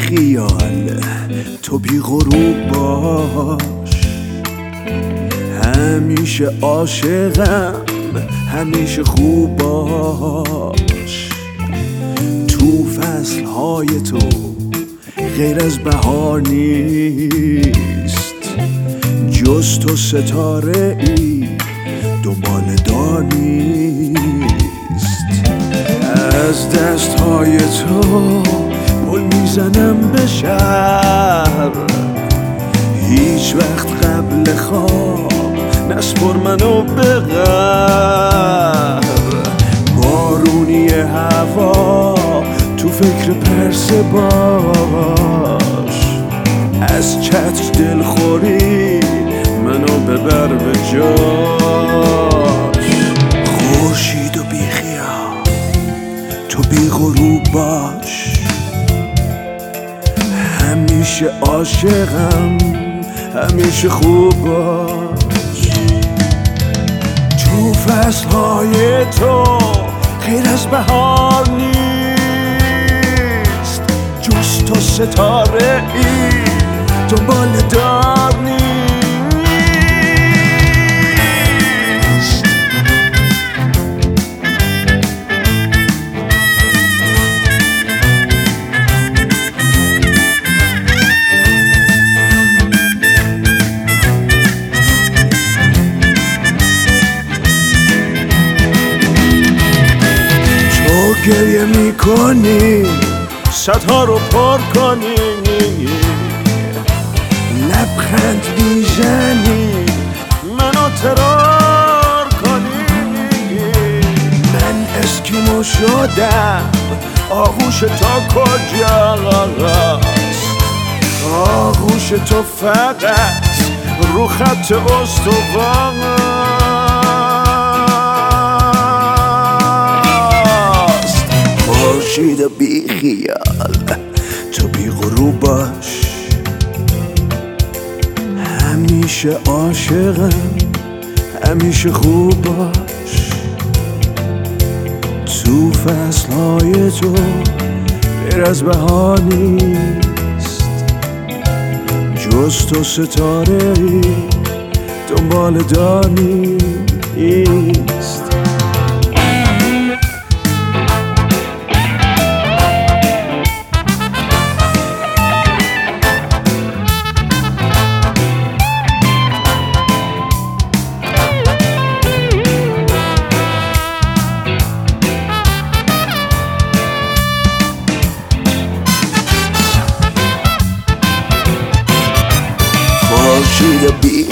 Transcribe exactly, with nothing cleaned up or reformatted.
خیال، تو بی غروب باش. همیشه عاشقم، همیشه خوب باش. تو فصلهای تو غیر از بهار نیست، جز تو ستاره ای دنبال دار نیست. از دستهای تو پل میزنم به شهر، هیچ وقت قبل خواب نسپر منو به غر. بارونی هوا تو فکر پرسه باش، از چتر دلخوری منو ببر به جاش. خورشید و بی خیال، تو بی غروب باش. همیشه عاشقم، همیشه خوب باش. تو فصلهای تو غیر از بهار نیست، جز تو ستاره ای دنبال دار نیست. گریه میکنی صدها رو پر کنی، لبخند میزنی منو ترار کنی. من اسکیمو شدم، آغوش تا کجاست؟ آغوش تو فقط رو خط استوان. خورشید و بی خیال، تو بی غروب باش. همیشه عاشقم، همیشه خوب باش. تو فصلهای تو غیر از بهار نیست، جز تو ستاره ای دنبال دار نیست. خورشید بی